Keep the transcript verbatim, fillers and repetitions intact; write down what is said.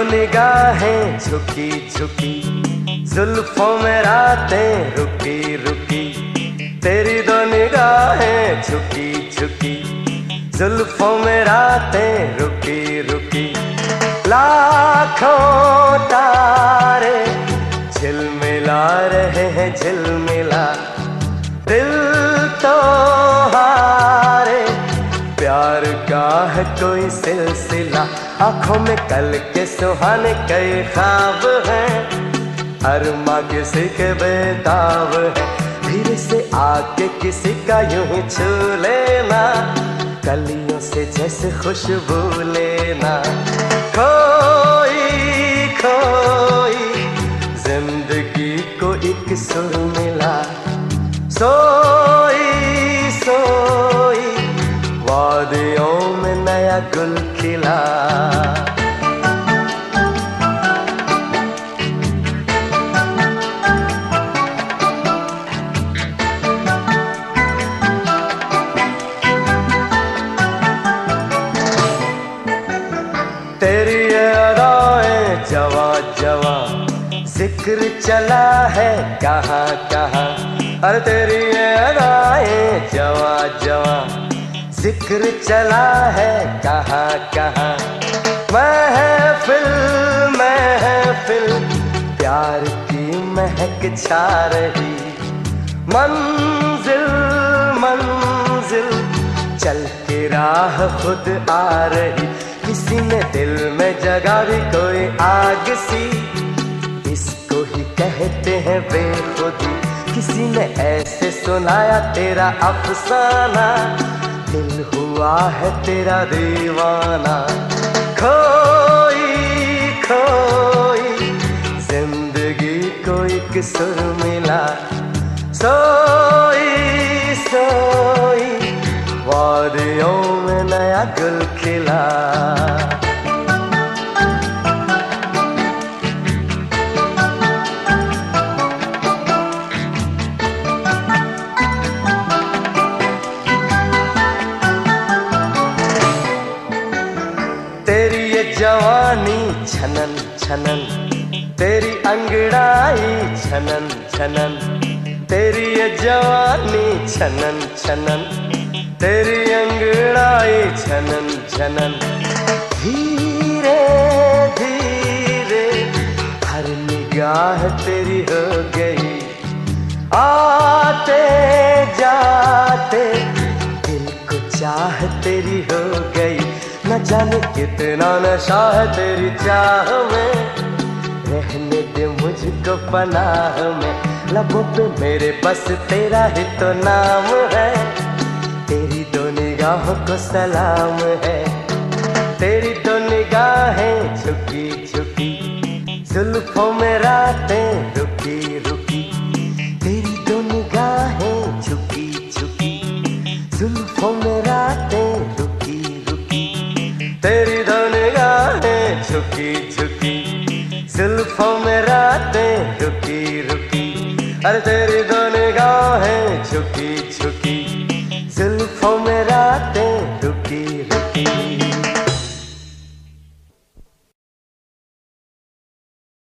निगाहें झुकी झुकी, जुल्फों में रातें रुकी रुकी। तेरी दो निगाहें झुकी झुकी, जुल्फों में रातें रुकी रुकी। लाखों तारे झिलमिला रहे हैं झिलमिला, दिल तो हारे प्यार का है कोई सिलसिला। आंखों में कल के सुहाने कई ख्वाब हैं, हर माँ किसी के बेताब है। धीरे से आके किसी का यूं ही छू लेना, कलियों से जैसे खुशबू लेना। खोई खोई जिंदगी को एक सुर मिला, सोई सोई वादियों में नया गुल खिला। तेरी ये अदाएं जवा जवा, जिक्र चला है कहाँ कहाँ। अरे तेरी ये अदाएं जवा जवा, जिक्र चला है कहाँ कहाँ। महफिल महफिल प्यार की महक छा रही, मंजिल मंजिल चल के राह खुद आ रही। किसी ने दिल में जगा दी कोई आग सी, इसको ही कहते हैं बेखुदी। किसी ने ऐसे सुनाया तेरा अफसाना, दिल हुआ है तेरा दीवाना। खोई खोई जिंदगी को एक सुर मिला, सोई सोई वादियों में नया गुल खिला। तेरी ये जवानी छनन छनन, तेरी अंगड़ाई छनन छनन। तेरी ये जवानी छनन छनन, तेरी अंगड़ाई छनन छनन। धीरे धीरे हर निगाह तेरी हो गई, आते जाते दिल को चाह तेरी हो गई। न जाने कितना नशा है तेरी चाह में, रहने दे मुझको पनाह में। लबों पे मेरे बस तेरा ही तो नाम है, तेरी दो निगाहों को सलाम है। तेरी दो निगाहें झुकी झुकी, जुल्फों में रातें रुकी रुकी। तेरी दो निगाहें झुकी झुकी, जुल्फों में रातें रुकी रुकी। तेरी दो निगाहें झुकी झुकी, जुल्फों में रातें रुकी रुकी। अरे तेरी दो निगाहें झुकी झुकी,